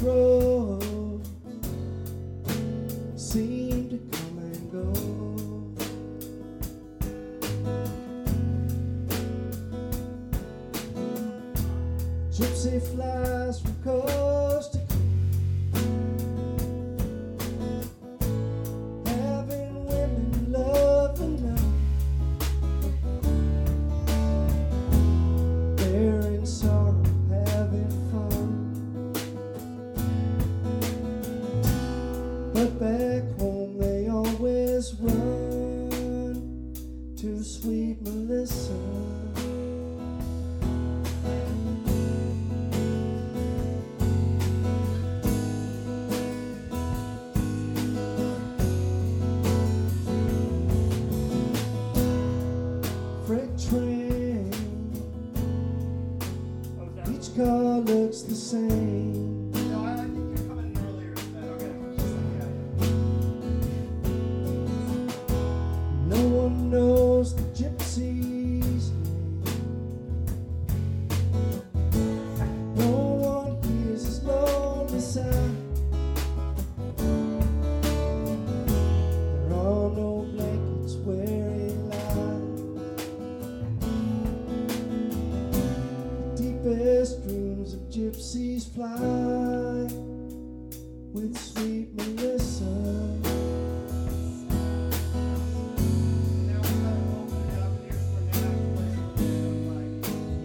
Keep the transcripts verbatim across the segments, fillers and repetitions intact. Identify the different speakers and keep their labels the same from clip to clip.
Speaker 1: crossroad seem to come and go. Gypsy flies from coast to coast, having women love the night, bearing sorrow, having fun. But back home they always run to sweet Melissa. Freight train, each car looks the same.
Speaker 2: No, I think you're coming in earlier than that. Okay.
Speaker 1: No one knows the gypsy's name. No one hears his lonely sigh. There are no blankets where he lies. The deepest dreams of gypsies fly with sweet Melissa.
Speaker 2: Now we're going to open it up here for now. Like,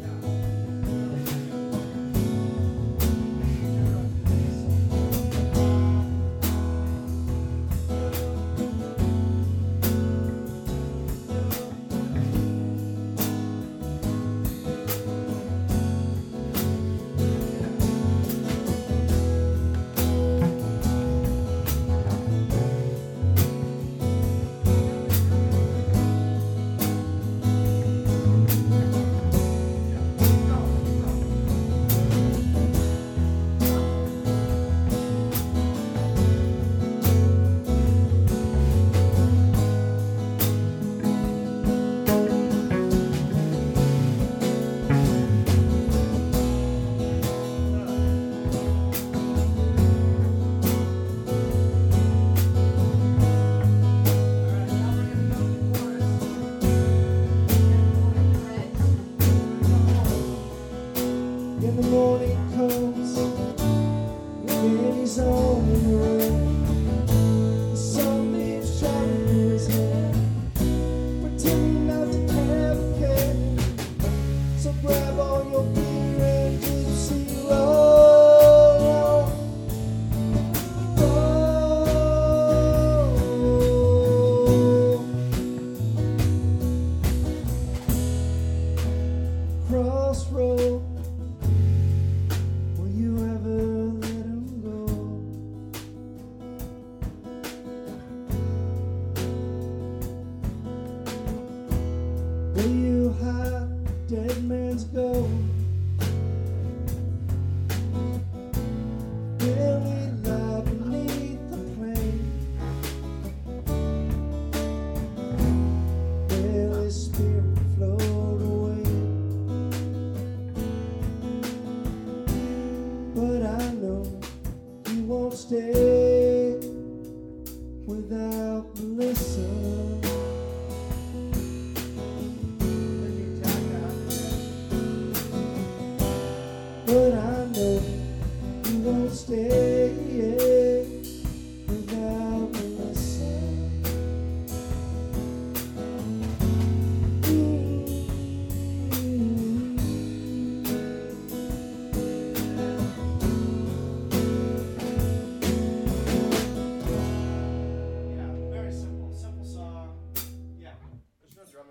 Speaker 1: In the morning comes, and he's on the road. The sunbeams shining through his hair, pretending not to have a care. So grab all your gear and gypsy roll on. Roll. Crossroad. Will you ever let him go? Will you hide dead man's gold? Will he lie beneath the plain? Will his spirit float away? But I know he won't stay without Melissa. But I know he won't stay